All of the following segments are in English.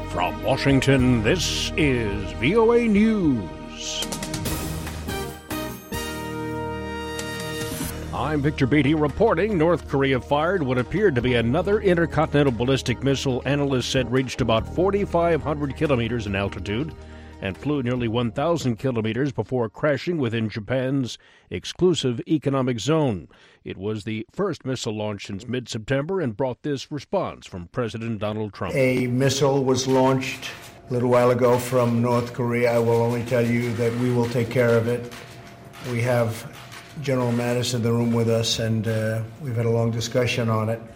From Washington, this is VOA News. I'm Victor Beatty reporting North Korea fired what appeared to be another intercontinental ballistic missile analysts said reached about 4,500 kilometers in altitude and flew nearly 1,000 kilometers before crashing within Japan's exclusive economic zone. It was the first missile launch since mid-September and brought this response from President Donald Trump. A missile was launched a little while ago from North Korea. I will only tell you that we will take care of it. We have General Mattis in the room with us, and we've had a long discussion on it.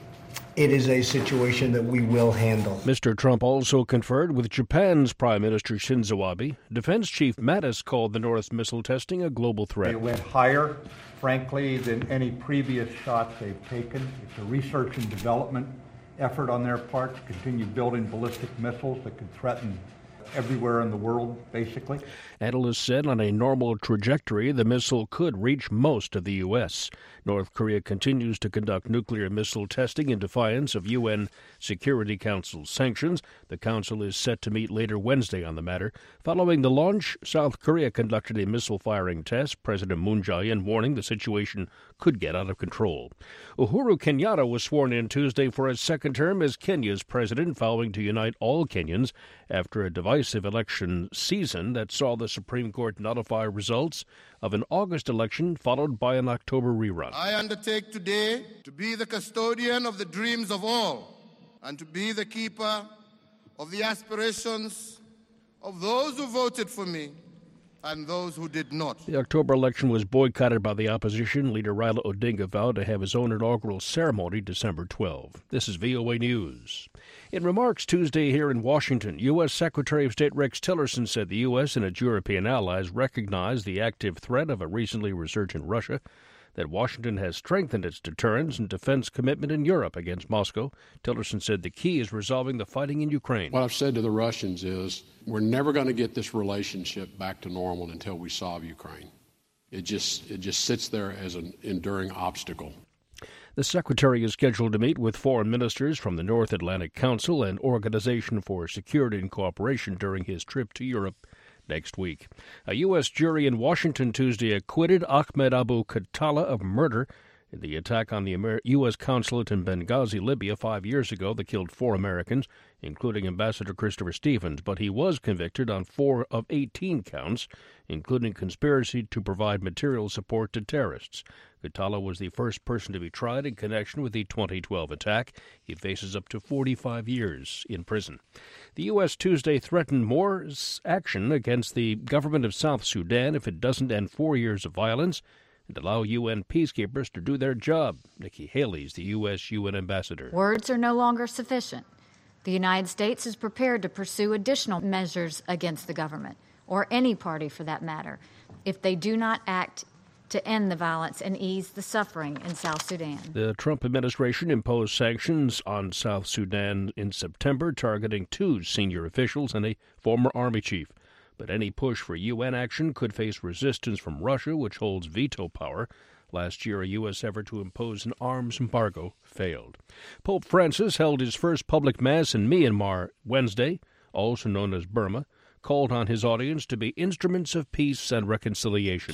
It is a situation that we will handle. Mr. Trump also conferred with Japan's Prime Minister Shinzo Abe. Defense Chief Mattis called the North's missile testing a global threat. It went higher, frankly, than any previous shot they've taken. It's a research and development effort on their part to continue building ballistic missiles that could threaten everywhere in the world, basically. Analysts said on a normal trajectory, the missile could reach most of the U.S. North Korea continues to conduct nuclear missile testing in defiance of UN Security Council sanctions. The council is set to meet later Wednesday on the matter. Following the launch, South Korea conducted a missile firing test, President Moon Jae-in warning the situation could get out of control. Uhuru Kenyatta was sworn in Tuesday for his second term as Kenya's president, vowing to unite all Kenyans after a divisive election season that saw the Supreme Court notify results of an August election followed by an October rerun. I undertake today to be the custodian of the dreams of all and to be the keeper of the aspirations of those who voted for me and those who did not. The October election was boycotted by the opposition. Leader Raila Odinga vowed to have his own inaugural ceremony December 12. This is VOA News. In remarks Tuesday here in Washington, U.S. Secretary of State Rex Tillerson said the U.S. and its European allies recognize the active threat of a recently resurgent Russia, that Washington has strengthened its deterrence and defense commitment in Europe against Moscow. Tillerson said the key is resolving the fighting in Ukraine. What I've said to the Russians is we're never going to get this relationship back to normal until we solve Ukraine. It just sits there as an enduring obstacle. The Secretary is scheduled to meet with foreign ministers from the North Atlantic Council and Organization for Security and Cooperation during his trip to Europe next week. A U.S. jury in Washington Tuesday acquitted Ahmed Abu Khattala of murder in the attack on the U.S. consulate in Benghazi, Libya, 5 years ago that killed 4 Americans, including Ambassador Christopher Stevens. But he was convicted on 4 of 18 counts, including conspiracy to provide material support to terrorists. Khattala was the first person to be tried in connection with the 2012 attack. He faces up to 45 years in prison. The U.S. Tuesday threatened more action against the government of South Sudan if it doesn't end 4 years of violence and allow UN peacekeepers to do their job. Nikki Haley is the U.S. UN ambassador. Words are no longer sufficient. The United States is prepared to pursue additional measures against the government, or any party for that matter, if they do not act to end the violence and ease the suffering in South Sudan. The Trump administration imposed sanctions on South Sudan in September, targeting 2 senior officials and a former army chief. But any push for UN action could face resistance from Russia, which holds veto power. Last year, a U.S. effort to impose an arms embargo failed. Pope Francis held his first public mass in Myanmar Wednesday, also known as Burma, called on his audience to be instruments of peace and reconciliation.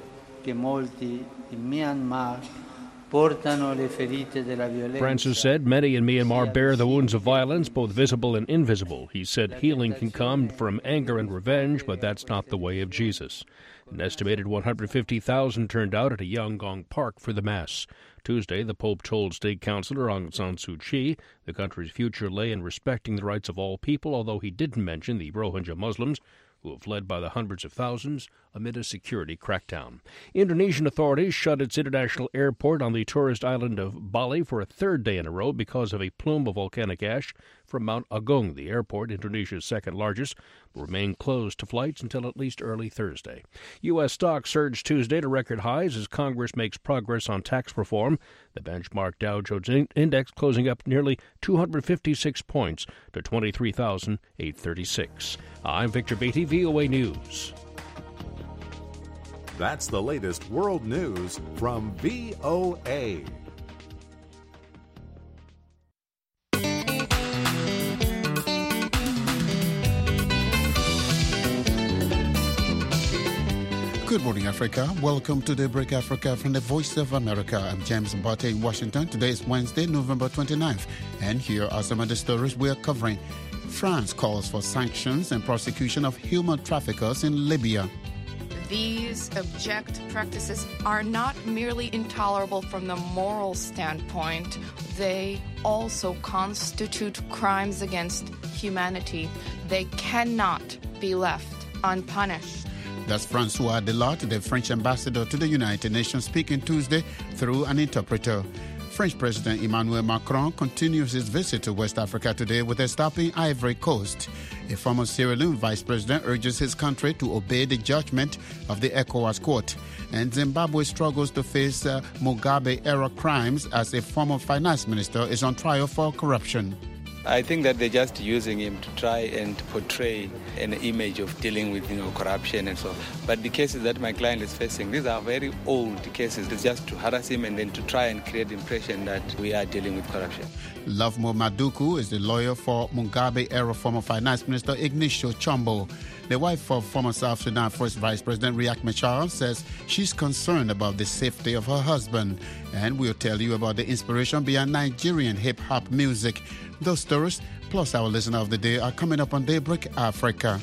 Francis said many in Myanmar bear the wounds of violence, both visible and invisible. He said healing can come from anger and revenge, but that's not the way of Jesus. An estimated 150,000 turned out at a Yangon park for the Mass. Tuesday, the Pope told State Councilor Aung San Suu Kyi the country's future lay in respecting the rights of all people, although he didn't mention the Rohingya Muslims, who have fled by the hundreds of thousands amid a security crackdown. Indonesian authorities shut its international airport on the tourist island of Bali for a 3rd day in a row because of a plume of volcanic ash from Mount Agung. The airport, Indonesia's second largest, will remain closed to flights until at least early Thursday. U.S. stocks surged Tuesday to record highs as Congress makes progress on tax reform. The benchmark Dow Jones Index closing up nearly 256 points to 23,836. I'm Victor Beatty, VOA News. That's the latest world news from VOA. Good morning, Africa. Welcome to Daybreak Africa from the Voice of America. I'm James Mbate in Washington. Today is Wednesday, November 29th. And here are some of the stories we are covering. France calls for sanctions and prosecution of human traffickers in Libya. These abject practices are not merely intolerable from the moral standpoint, they also constitute crimes against humanity. They cannot be left unpunished. That's Francois Delotte, the French ambassador to the United Nations, speaking Tuesday through an interpreter. French President Emmanuel Macron continues his visit to West Africa today with a stop in Ivory Coast. A former Sierra Leone vice president urges his country to obey the judgment of the ECOWAS court. And Zimbabwe struggles to face Mugabe-era crimes as a former finance minister is on trial for corruption. I think that they're just using him to try and portray an image of dealing with, corruption and so on. But the cases that my client is facing, these are very old cases. It's just to harass him and then to try and create the impression that we are dealing with corruption. Lovemo Maduku is the lawyer for Mugabe-era former finance minister Ignacio Chombo. The wife of former South Sudan First Vice President Riek Machar says she's concerned about the safety of her husband. And we'll tell you about the inspiration behind Nigerian hip-hop music. Those stories, plus our listener of the day, are coming up on Daybreak Africa.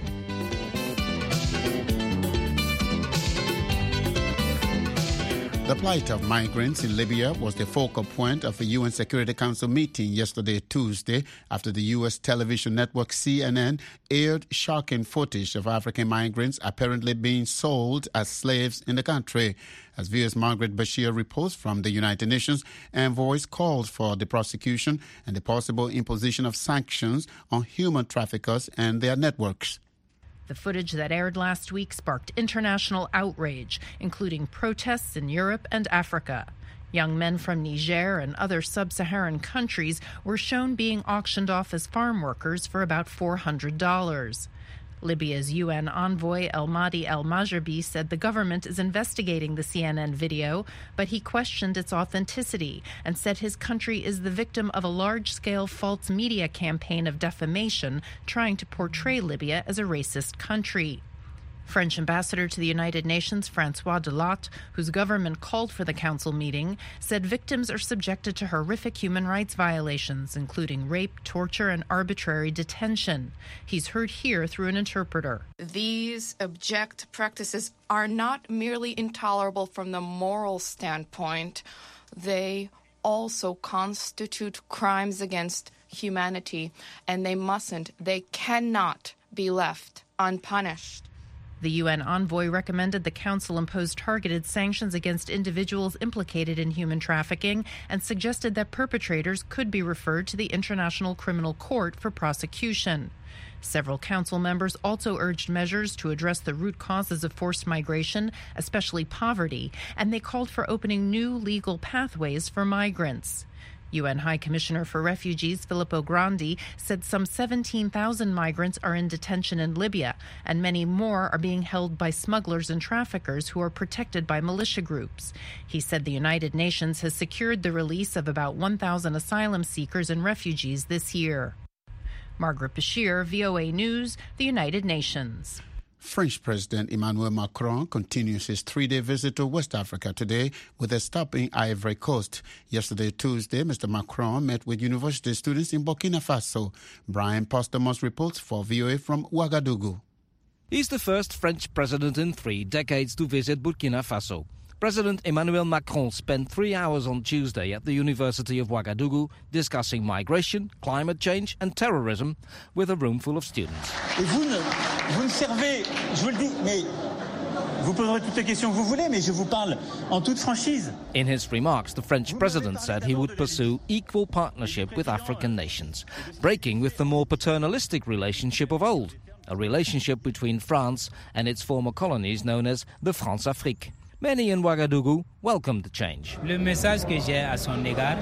The plight of migrants in Libya was the focal point of a UN Security Council meeting yesterday, Tuesday, after the U.S. television network CNN aired shocking footage of African migrants apparently being sold as slaves in the country. As viewers Margaret Bashir reports from the United Nations, envoys called for the prosecution and the possible imposition of sanctions on human traffickers and their networks. The footage that aired last week sparked international outrage, including protests in Europe and Africa. Young men from Niger and other sub-Saharan countries were shown being auctioned off as farm workers for about $400. Libya's UN envoy El Mahdi El Majrabi said the government is investigating the CNN video, but he questioned its authenticity and said his country is the victim of a large-scale false media campaign of defamation trying to portray Libya as a racist country. French ambassador to the United Nations, Francois Delotte, whose government called for the council meeting, said victims are subjected to horrific human rights violations, including rape, torture, and arbitrary detention. He's heard here through an interpreter. These abject practices are not merely intolerable from the moral standpoint, they also constitute crimes against humanity, and they cannot be left unpunished. The UN envoy recommended the Council impose targeted sanctions against individuals implicated in human trafficking and suggested that perpetrators could be referred to the International Criminal Court for prosecution. Several Council members also urged measures to address the root causes of forced migration, especially poverty, and they called for opening new legal pathways for migrants. UN High Commissioner for Refugees Filippo Grandi said some 17,000 migrants are in detention in Libya, and many more are being held by smugglers and traffickers who are protected by militia groups. He said the United Nations has secured the release of about 1,000 asylum seekers and refugees this year. Margaret Bashir, VOA News, the United Nations. French President Emmanuel Macron continues his three-day visit to West Africa today with a stop in Ivory Coast. Yesterday, Tuesday, Mr. Macron met with university students in Burkina Faso. Brian Postumus reports for VOA from Ouagadougou. He's the first French president in 3 decades to visit Burkina Faso. President Emmanuel Macron spent 3 hours on Tuesday at the University of Ouagadougou discussing migration, climate change and terrorism with a room full of students. Vous ne servez, je vous le dis, mais vous poserez toutes les questions que vous voulez, mais je vous parle en toute franchise. In his remarks, the French president said he would pursue equal partnership with African nations, breaking with the more paternalistic relationship of old, a relationship between France and its former colonies known as the France-Afrique. Many in Ouagadougou welcomed the change. Le message que j'ai à son égard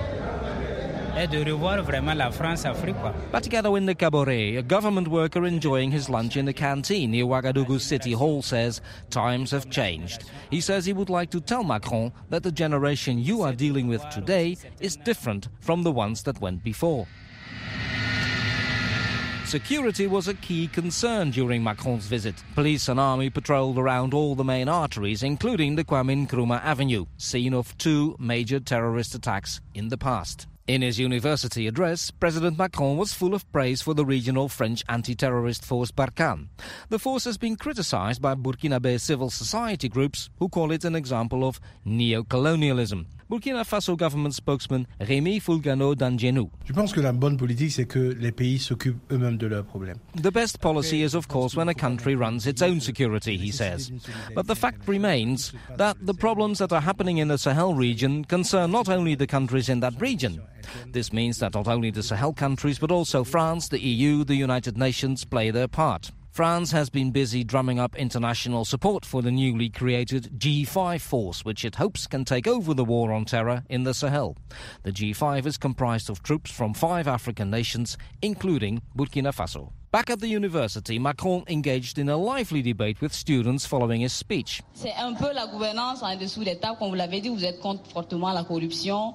est de revoir vraiment la France-Afrique. Batigado in the Caboret, a government worker enjoying his lunch in the canteen near Ouagadougou City Hall, says times have changed. He says he would like to tell Macron that the generation you are dealing with today is different from the ones that went before. Security was a key concern during Macron's visit. Police and army patrolled around all the main arteries, including the Kwame Nkrumah Avenue, scene of 2 major terrorist attacks in the past. In his university address, President Macron was full of praise for the regional French anti-terrorist force Barkhane. The force has been criticized by Burkinabe civil society groups who call it an example of neo-colonialism. Burkina Faso government spokesman Rémi Fulgano Dangenou. Je pense que la bonne politique, c'est que les pays s'occupent eux-mêmes de leurs problèmes. The best policy is, of course, when a country runs its own security, he says. But the fact remains that the problems that are happening in the Sahel region concern not only the countries in that region. This means that not only the Sahel countries, but also France, the EU, the United Nations play their part. France has been busy drumming up international support for the newly created G5 force, which it hopes can take over the war on terror in the Sahel. The G5 is comprised of troops from 5 African nations, including Burkina Faso. Back at the university, Macron engaged in a lively debate with students following his speech. C'est un peu la gouvernance en dessous des tables, comme vous l'avez dit, vous êtes contre fortement la corruption,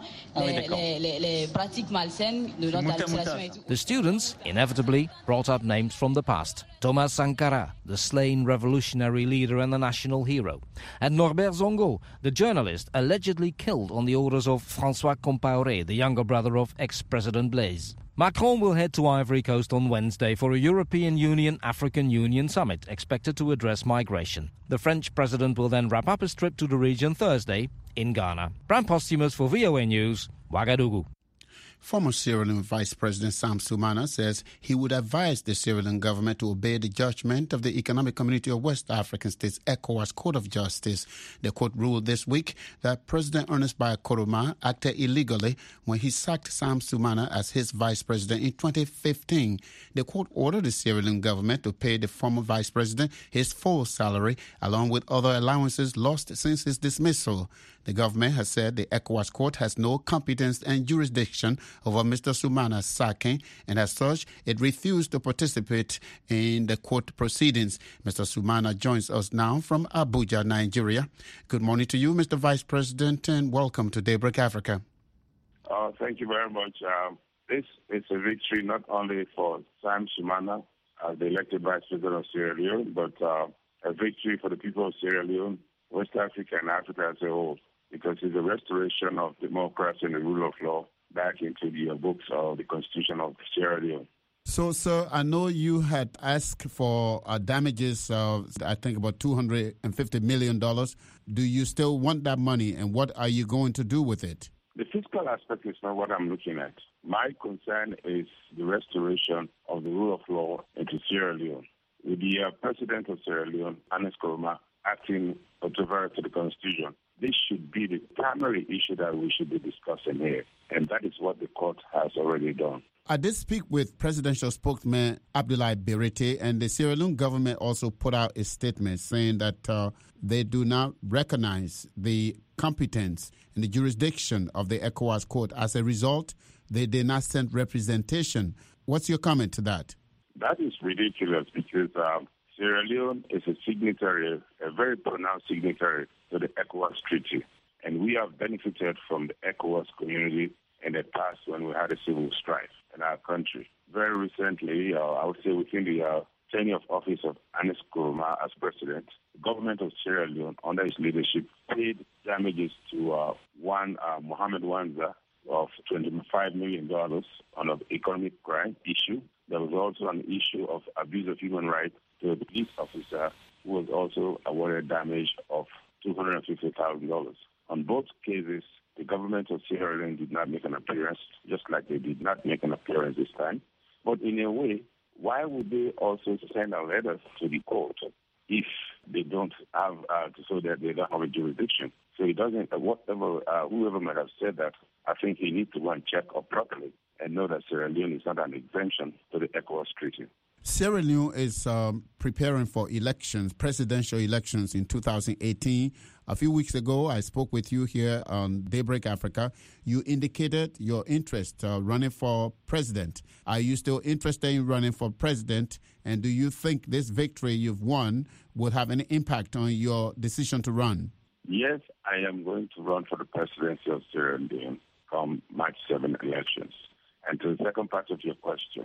les pratiques malsaines de notre administration et tout. The students, inevitably, brought up names from the past. Thomas Sankara, the slain revolutionary leader and the national hero. And Norbert Zongo, the journalist allegedly killed on the orders of François Compaoré, the younger brother of ex-President Blaise. Macron will head to Ivory Coast on Wednesday for a European Union-African Union summit expected to address migration. The French president will then wrap up his trip to the region Thursday in Ghana. Bram Posthumus for VOA News, Ouagadougou. Former Sierra Leone Vice President Sam Sumana says he would advise the Sierra Leone government to obey the judgment of the Economic Community of West African States ECOWAS Court of Justice. The court ruled this week that President Ernest Bai Koroma acted illegally when he sacked Sam Sumana as his vice president in 2015. The court ordered the Sierra Leone government to pay the former vice president his full salary, along with other allowances lost since his dismissal. The government has said the ECOWAS court has no competence and jurisdiction over Mr. Sumana's sacking, and as such, it refused to participate in the court proceedings. Mr. Sumana joins us now from Abuja, Nigeria. Good morning to you, Mr. Vice President, and welcome to Daybreak Africa. Thank you very much. This is a victory not only for Sam Sumana, the elected Vice President of Sierra Leone, but a victory for the people of Sierra Leone, West Africa, and Africa as a whole, because it's a restoration of democracy and the rule of law back into the books of the Constitution of Sierra Leone. So, sir, I know you had asked for damages of, I think, about $250 million. Do you still want that money, and what are you going to do with it? The fiscal aspect is not what I'm looking at. My concern is the restoration of the rule of law into Sierra Leone. With the President of Sierra Leone, Ernest Koroma, acting contrary to the Constitution, this should be the primary issue that we should be discussing here, and that is what the court has already done. I did speak with presidential spokesman Abdoulaye Berete, and the Sierra Leone government also put out a statement saying that they do not recognize the competence and the jurisdiction of the ECOWAS court. As a result, they did not send representation. What's your comment to that? That is ridiculous because Sierra Leone is a signatory, a very pronounced signatory to the ECOWAS Treaty. And we have benefited from the ECOWAS community in the past when we had a civil strife in our country. Very recently, I would say within the tenure of office of Ernest Koroma as president, the government of Sierra Leone, under his leadership, paid damages to one Mohamed Wanza of $25 million on an economic crime issue. There was also an issue of abuse of human rights to a police officer who was also awarded damage of $250,000. On both cases, the government of Sierra Leone did not make an appearance, just like they did not make an appearance this time. But in a way, why would they also send a letter to the court if they don't have, so that they don't have a jurisdiction? So it doesn't, whoever might have said that, I think he needs to go and check up properly and know that Sierra Leone is not an exemption to the ECOWAS Treaty. Sierra Leone is preparing for elections, presidential elections in 2018. A few weeks ago, I spoke with you here on Daybreak Africa. You indicated your interest running for president. Are you still interested in running for president? And do you think this victory you've won would have any impact on your decision to run? Yes, I am going to run for the presidency of Sierra Leone come March 7 elections. And to the second part of your question,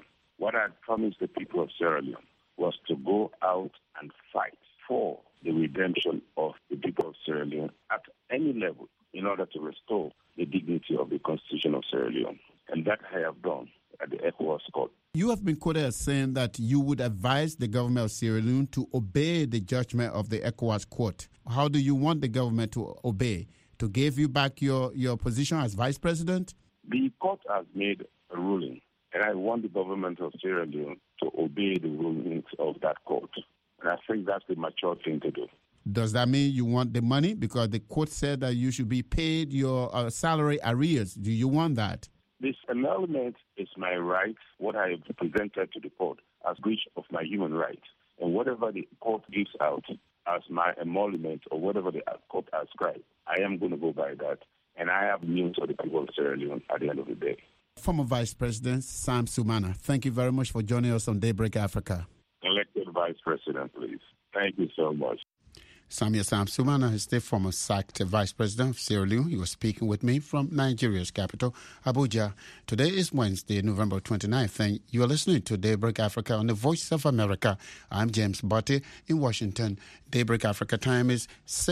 What I promised the people of Sierra Leone was to go out and fight for the redemption of the people of Sierra Leone at any level in order to restore the dignity of the Constitution of Sierra Leone. And that I have done at the ECOWAS Court. You have been quoted as saying that you would advise the government of Sierra Leone to obey the judgment of the ECOWAS Court. How do you want the government to obey? To give you back your position as vice president? The court has made a ruling, and I want the government of Sierra Leone to obey the rulings of that court. And I think that's the mature thing to do. Does that mean you want the money? Because the court said that you should be paid your salary arrears. Do you want that? This emolument is my right, what I have presented to the court as breach of my human rights. And whatever the court gives out as my emolument or whatever the court ascribes, I am going to go by that. And I have news for the people of Sierra Leone at the end of the day. Former Vice President Sam Sumana, thank you very much for joining us on Daybreak Africa. Elected Vice President, please. Thank you so much. Sam Sumana is the former sacked Vice President of Sierra Leone. He was speaking with me from Nigeria's capital, Abuja. Today is Wednesday, November 29th, and you are listening to Daybreak Africa on the Voice of America. I'm James Botti in Washington. Daybreak Africa time is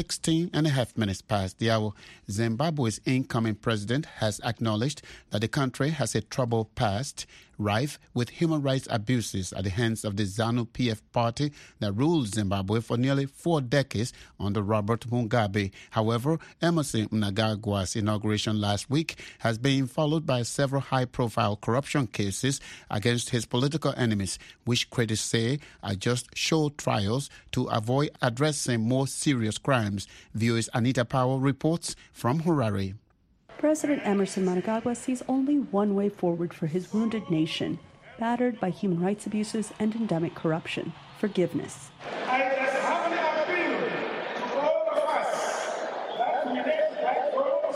16 and a half minutes past the hour. Zimbabwe's incoming president has acknowledged that the country has a troubled past, rife with human rights abuses at the hands of the ZANU-PF party that ruled Zimbabwe for nearly 4 decades under Robert Mugabe. However, Emmerson Mnangagwa's inauguration last week has been followed by several high-profile corruption cases against his political enemies, which critics say are just show trials to avoid addressing more serious crimes. VOA's Anita Powell reports from Harare. President Emmerson Mnangagwa sees only one way forward for his wounded nation, battered by human rights abuses and endemic corruption: forgiveness. I just have an appeal to all of us that we let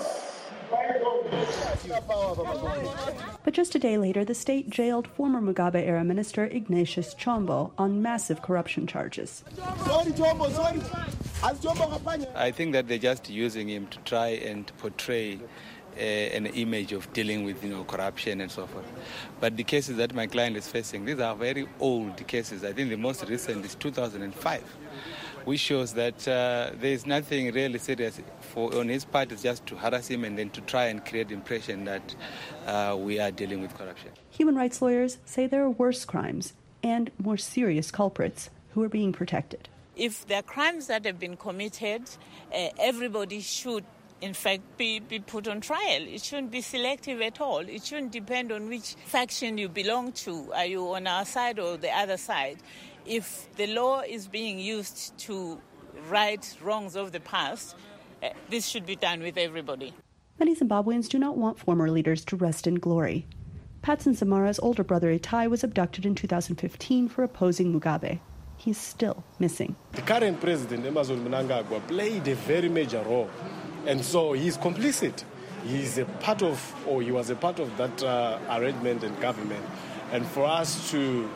go. But just a day later, the state jailed former Mugabe-era minister Ignatius Chombo on massive corruption charges. I think that they're just using him to try and portray an image of dealing with, corruption and so forth. But the cases that my client is facing, these are very old cases. I think the most recent is 2005, which shows that there is nothing really serious on his part. It's just to harass him and then to try and create the impression that we are dealing with corruption. Human rights lawyers say there are worse crimes and more serious culprits who are being protected. If there are crimes that have been committed, everybody should in fact be put on trial. It shouldn't be selective at all. It shouldn't depend on which faction you belong to. Are you on our side or the other side? If the law is being used to right wrongs of the past, this should be done with everybody. Many Zimbabweans do not want former leaders to rest in glory. Patson Zamara's older brother Itai was abducted in 2015 for opposing Mugabe. He is still missing. The current president, Emmerson Mnangagwa, played a very major role. And so he's complicit. He was a part of that arrangement and government. And for us to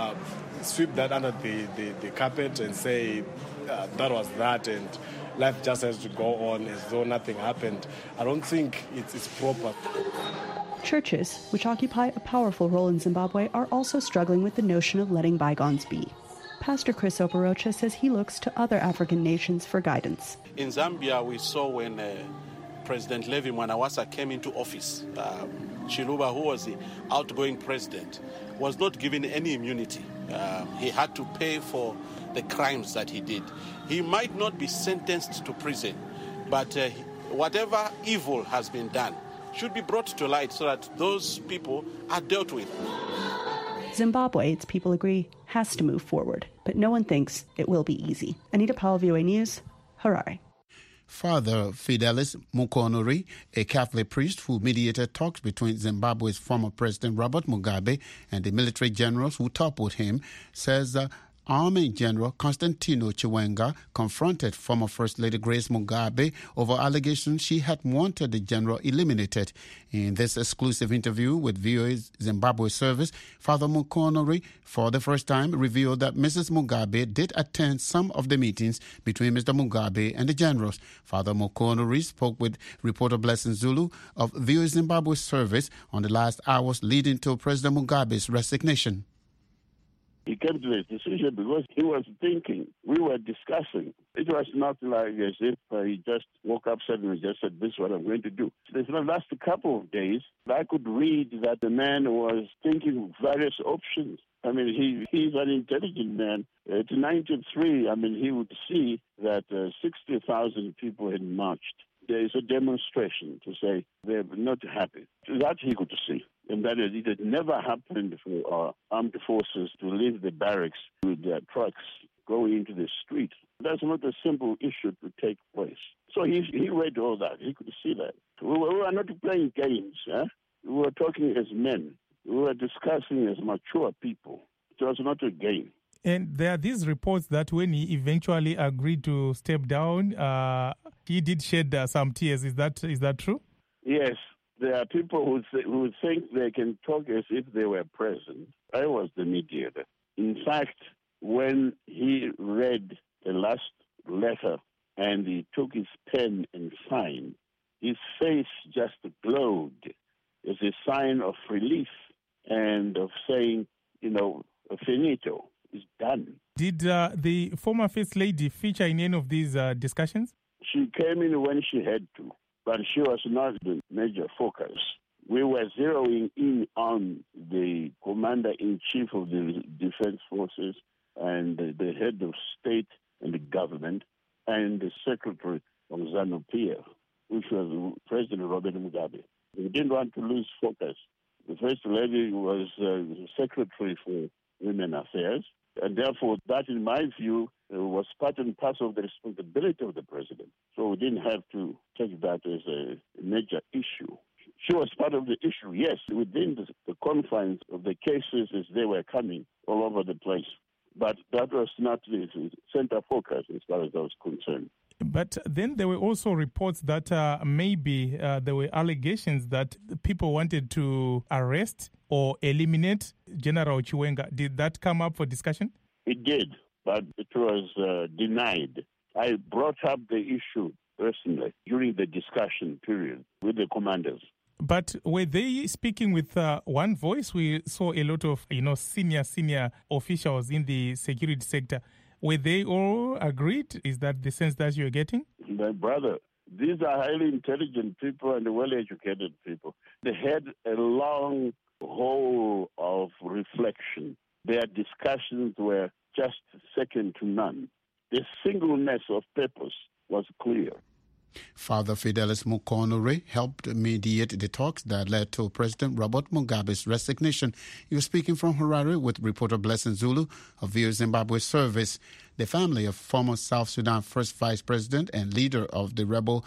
sweep that under the carpet and say that was that and life just has to go on as though nothing happened, I don't think it's proper. Churches, which occupy a powerful role in Zimbabwe, are also struggling with the notion of letting bygones be. Pastor Chris Operocha says he looks to other African nations for guidance. In Zambia, we saw when President Levi Mwanawasa came into office, Chiluba, who was the outgoing president, was not given any immunity. He had to pay for the crimes that he did. He might not be sentenced to prison, but whatever evil has been done should be brought to light so that those people are dealt with. Zimbabwe, its people agree, has to move forward, but no one thinks it will be easy. Anita Powell, VOA News, Harare. Father Fidelis Mukonori, a Catholic priest who mediated talks between Zimbabwe's former president Robert Mugabe and the military generals who toppled him, says Army General Constantino Chiwenga confronted former First Lady Grace Mugabe over allegations she had wanted the general eliminated. In this exclusive interview with VOA's Zimbabwe service, Father Mukonori, for the first time, revealed that Mrs. Mugabe did attend some of the meetings between Mr. Mugabe and the generals. Father Mukonori spoke with reporter Blessing Zulu of VOA's Zimbabwe service on the last hours leading to President Mugabe's resignation. He came to this decision because he was thinking. We were discussing. It was not like as if he just woke up suddenly and just said, this is what I'm going to do. In the last couple of days, I could read that the man was thinking various options. I mean, he's an intelligent man. At 93, I mean, he would see that 60,000 people had marched. There is a demonstration to say they're not happy. That he could see. And that it had never happened for our armed forces to leave the barracks with their trucks going into the street. That's not a simple issue to take place. So he read all that. He could see that. We were not playing games. We were talking as men. We were discussing as mature people. It was not a game. And there are these reports that when he eventually agreed to step down, he did shed some tears. Is that true? Yes. There are people who think they can talk as if they were present. I was the mediator. In fact, when he read the last letter and he took his pen and signed, his face just glowed as a sign of relief and of saying, finito, it's done. Did the former First Lady feature in any of these discussions? She came in when she had to. But she was not the major focus. We were zeroing in on the commander-in-chief of the defense forces and the head of state and the government and the secretary of ZANU-PF, which was President Robert Mugabe. We didn't want to lose focus. The First Lady was the Secretary for Women Affairs, and therefore that, in my view, was part and parcel of the responsibility of the president. So we didn't have to take that as a major issue. She was part of the issue, yes, within the confines of the cases as they were coming all over the place. But that was not the center focus as far as I was concerned. But then there were also reports that maybe there were allegations that people wanted to arrest or eliminate General Chiwenga. Did that come up for discussion? It did, but it was denied. I brought up the issue personally during the discussion period with the commanders. But were they speaking with one voice? We saw a lot of, senior officials in the security sector. Were they all agreed? Is that the sense that you're getting? My brother, these are highly intelligent people and well-educated people. They had a long haul of reflection. Their discussions were just second to none. The singleness of purpose was clear. Father Fidelis Mukonore helped mediate the talks that led to President Robert Mugabe's resignation. He was speaking from Harare with reporter Blessing Zulu of VOA Zimbabwe Service. The family of former South Sudan First Vice President and leader of the rebel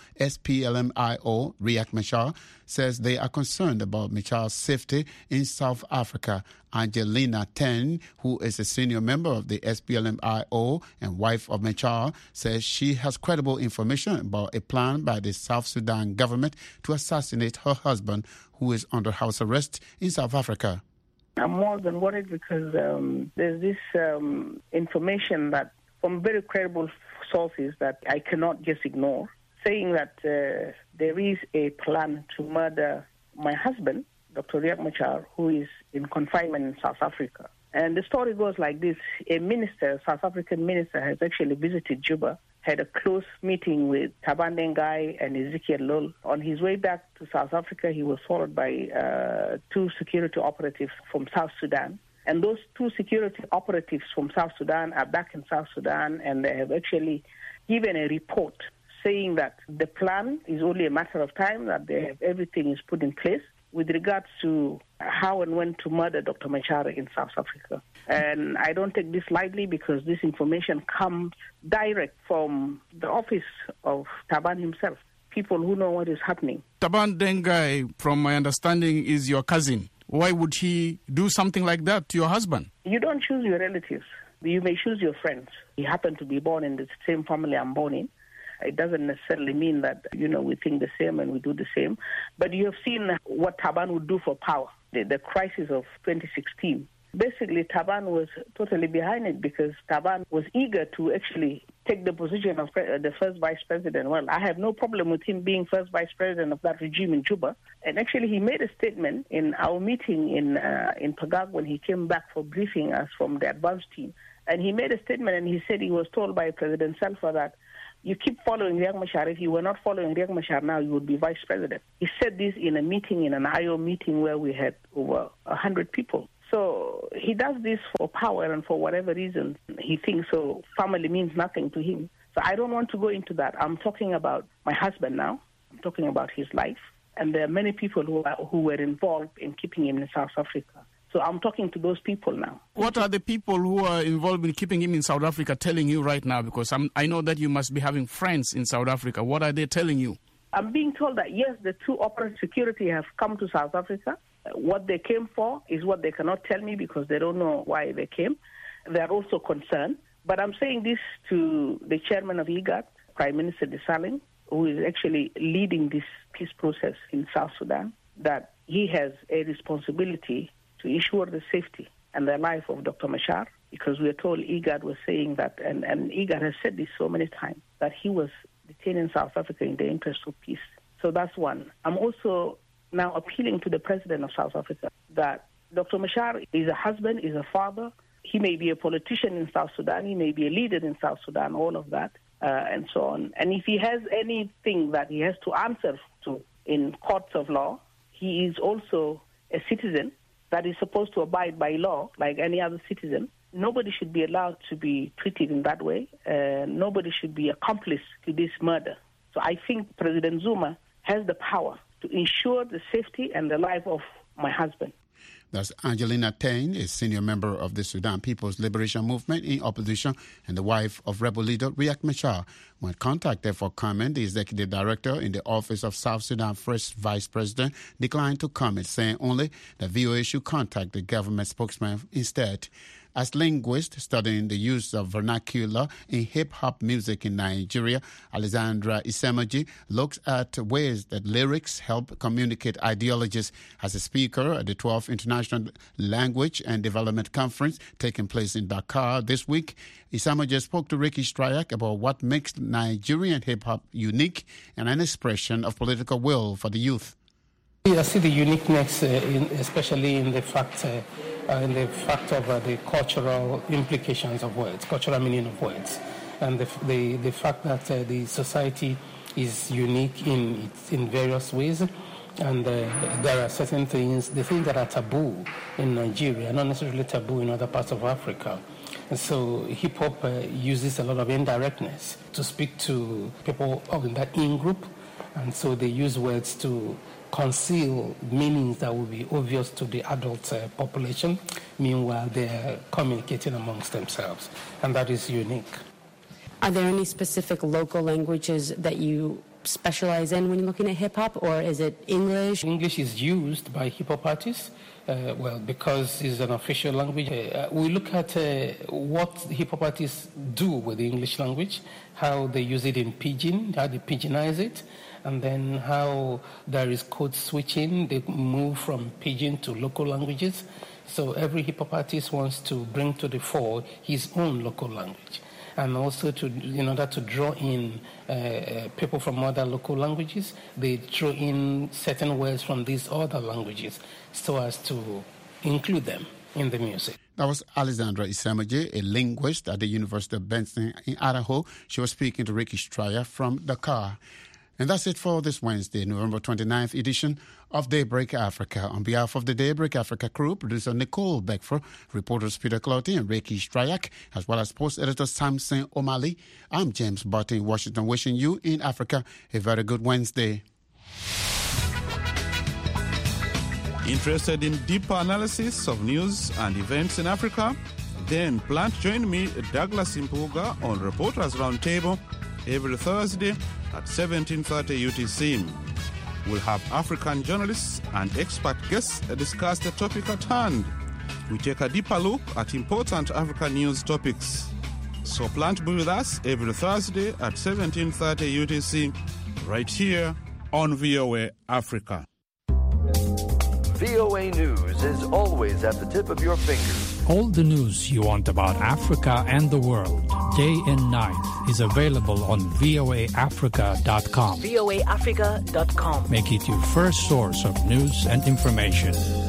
SPLM-IO, Riek Machar, says they are concerned about Machar's safety in South Africa. Angelina Ten, who is a senior member of the SPLM-IO and wife of Machar, says she has credible information about a plan by the South Sudan government to assassinate her husband, who is under house arrest in South Africa. I'm more than worried because there's this information that from very credible sources that I cannot just ignore, saying that there is a plan to murder my husband, Dr. Riek Machar, who is in confinement in South Africa. And the story goes like this. A South African minister, has actually visited Juba, had a close meeting with Taban Dengai and Ezekiel Lol. On his way back to South Africa, he was followed by two security operatives from South Sudan. And those two security operatives from South Sudan are back in South Sudan, and they have actually given a report saying that the plan is only a matter of time, that everything is put in place with regards to how and when to murder Dr. Machar in South Africa. And I don't take this lightly because this information comes direct from the office of Taban himself, people who know what is happening. Taban Dengai, from my understanding, is your cousin. Why would he do something like that to your husband? You don't choose your relatives. You may choose your friends. He happened to be born in the same family I'm born in. It doesn't necessarily mean that, we think the same and we do the same. But you have seen what Taban would do for power, the crisis of 2016. Basically, Taban was totally behind it because Taban was eager to actually take the position of the first vice president. Well, I have no problem with him being first vice president of that regime in Juba. And actually, he made a statement in our meeting in Pagak when he came back for briefing us from the advance team. And he made a statement and he said he was told by President Salva that you keep following Riek Machar. If you were not following Riek Machar now, you would be vice president. He said this in a meeting, in an IO meeting where we had over 100 people. So he does this for power and for whatever reason he thinks so. Family means nothing to him. So I don't want to go into that. I'm talking about my husband now. I'm talking about his life. And there are many people who were involved in keeping him in South Africa. So I'm talking to those people now. What are the people who are involved in keeping him in South Africa telling you right now? Because I know that you must be having friends in South Africa. What are they telling you? I'm being told that, yes, the two operative security have come to South Africa. What they came for is what they cannot tell me because they don't know why they came. They are also concerned. But I'm saying this to the chairman of IGAD, Prime Minister Desalegn, who is actually leading this peace process in South Sudan, that he has a responsibility to ensure the safety and the life of Dr. Machar, because we are told IGAD was saying that, and IGAD has said this so many times, that he was detained in South Africa in the interest of peace. So that's one. I'm also now appealing to the president of South Africa that Dr. Machar is a husband, is a father. He may be a politician in South Sudan, he may be a leader in South Sudan, all of that, and so on. And if he has anything that he has to answer to in courts of law, he is also a citizen that is supposed to abide by law like any other citizen. Nobody should be allowed to be treated in that way. Nobody should be accomplice to this murder. So I think President Zuma has the power to ensure the safety and the life of my husband. That's Angelina Tain, a senior member of the Sudan People's Liberation Movement in opposition and the wife of rebel leader Riek Machar. When contacted for comment, the executive director in the office of South Sudan First Vice President declined to comment, saying only that VOA should contact the government spokesman instead. As linguist studying the use of vernacular in hip-hop music in Nigeria, Alexandra Isemoji looks at ways that lyrics help communicate ideologies. As a speaker at the 12th International Language and Development Conference taking place in Dakar this week, Isemoji spoke to Ricky Strayak about what makes Nigerian hip-hop unique and an expression of political will for the youth. I see the uniqueness, especially in the fact of the cultural implications of words, cultural meaning of words, and the fact that the society is unique in various ways, and there are certain things, the things that are taboo in Nigeria, not necessarily taboo in other parts of Africa. And so hip-hop uses a lot of indirectness to speak to people in that in-group, and so they use words to conceal meanings that will be obvious to the adult population. Meanwhile, they're communicating amongst themselves, and that is unique. Are there any specific local languages that you specialize in when you're looking at hip-hop, or is it English? English is used by hip-hop artists, because it's an official language. We look at what hip-hop artists do with the English language, how they use it in pidgin, how they pidginize it, and then how there is code switching. They move from pidgin to local languages. So every hip-hop artist wants to bring to the fore his own local language, and also in order to draw in people from other local languages, they throw in certain words from these other languages so as to include them in the music. That was Alexandra Isemoji, a linguist at the University of Benson in Idaho. She was speaking to Ricky Stryer from Dakar. And that's it for this Wednesday, November 29th edition of Daybreak Africa. On behalf of the Daybreak Africa crew, producer Nicole Beckford, reporters Peter Clouty and Ricky Strayak, as well as post-editor Samson O'Malley, I'm James Barton in Washington, wishing you in Africa a very good Wednesday. Interested in deeper analysis of news and events in Africa? Then plan to join me, Douglas Impuga, on Reporters Roundtable every Thursday at 17:30 UTC. We'll have African journalists and expert guests discuss the topic at hand. We take a deeper look at important African news topics. So plan to be with us every Thursday at 17:30 UTC, right here on VOA Africa. VOA News is always at the tip of your fingers. All the news you want about Africa and the world, day and night, is available on voaafrica.com. voaafrica.com. Make it your first source of news and information.